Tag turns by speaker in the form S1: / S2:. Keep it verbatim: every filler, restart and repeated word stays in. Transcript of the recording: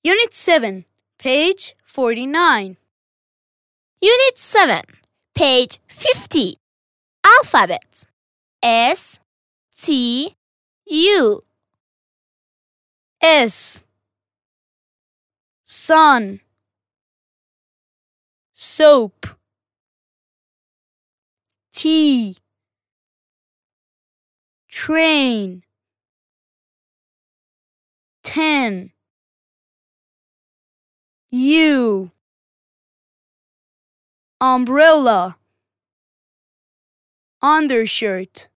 S1: Unit seven, page forty-nine.
S2: Unit seven, page fifty. Alphabet. S, T, U.
S1: S. Sun. Soap. T. Train. Ten. U. Umbrella. Undershirt.